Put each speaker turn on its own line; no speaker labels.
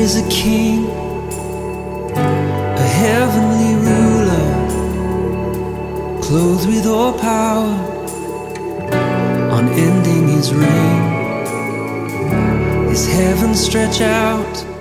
is a king, a heavenly ruler, clothed with all power, unending his reign. His heavens stretch out